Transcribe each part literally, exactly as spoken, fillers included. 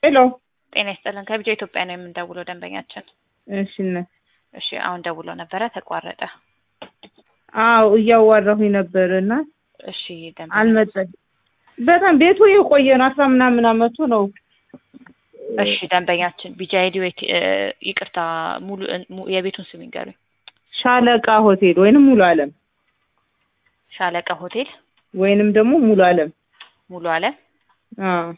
ሄሎ ጤና ይስጥልን ከቢጃ ኢትዮጵያ ነው የምንደውለው ደንበኛችን። እሺ እና እሺ አሁን ደውሎ ነበረ ተቋረጠ። አው እያዋራሁኝ ነበርና እሺ ደንበኛ አልመጣም። በጣም ቤቱ የቆየ ነው አስራ ምናምን አመቱ ነው። እሺ ደንበኛችን ቢጃ አይዲ ይቅርታ ሙሉ የቤቱን ስም ይንገሩኝ። ሻለቃ ሆቴል ወይንም ሙሉ ዓለም ሻለቃ ሆቴል ወይንም ደግሞ ሙሉ ዓለም ሙሉ ዓለም አዎ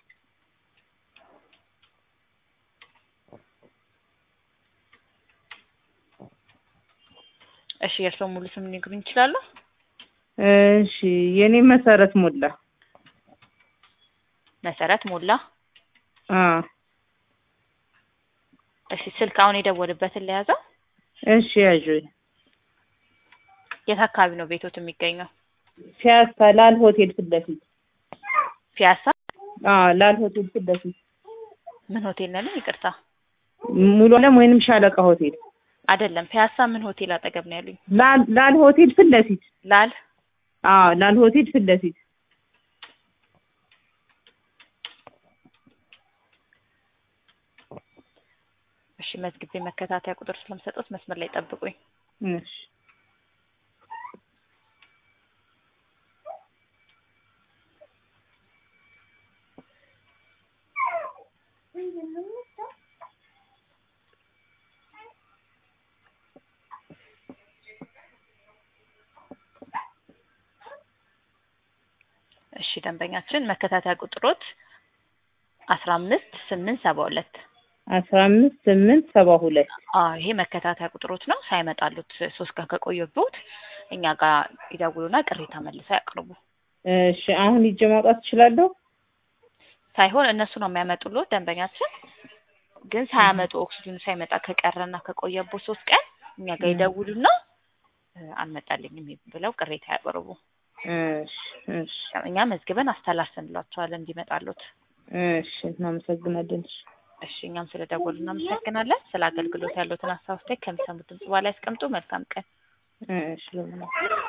እሺ የእርሶ ሙሉ ስም ሊነግሩኝ ይችላሉ? እሺ የኔ መሰረት ሞላ መሰረት ሞላ አዎ እሺ ስልክ አሁን የደወልበትን ለያዘው? እሺ ያዡ። የት አካባቢ ነው ቤቶት የሚገኘው? ፒያሳ ላል ሆቴል ፊት ለፊት። ፒያሳ አዎ ላል ሆቴል ፊት ለፊት። ምን ሆቴል ነው? ይቅርታ ሙሉ ዓለም ወይንም ሻለቃ ሆቴል አይደለም። ፒያሳ ምን ሆቴል አጠገብ ነው ያሉኝ? ላል ላል ሆቴል ፊት ለፊት። ላል አዎ ላል ሆቴል ፊት ለፊት። እሺ መዝግቤ መከታተያ ቁጥር ስለምሰጡት መስመር ላይ ጠብቁኝ። እሺ እሺ ደንበኛችን መከታተያ ቁጥሮት አስራ አምስት ስምንት ሰባ ሁለት አስራ አምስት ስምንት ሰባ ሁለት አዎ ይሄ መከታተያ ቁጥሮት ነው። ሳይመጣሉት ሶስት ቀን ከቆየበት እኛ ጋር ይደውሉና ቅሬታ መልሰው ያቅርቡ። እሺ አሁን ሂጅ ማውጣት እችላለሁ? ሳይሆን እነሱ ነው የሚያመጡልዎት ደንበኛችን። ግን ሳያመጡ ኦክሲጅኑ ሳይመጣ ከቀረና ከቆየበት ሶስት ቀን እኛ ጋር ይደውሉና አልመጣልኝም ብለው ቅሬታ ያቅርቡ። እሺ እሺ እኛ መዝግበን አስተላልፈንላቸዋለን እንዲመጣሉት። እሺ እናመሰግናለን። እሺ እኛም ስለደወሉ እናመሰግናለን። ስለ አገልግሎት ያለዎትን ሀሳብ አስተያየት ከሚሰሙት ድምጽ በኋላ ያስቀምጡ። መልካም ቀን። እሺ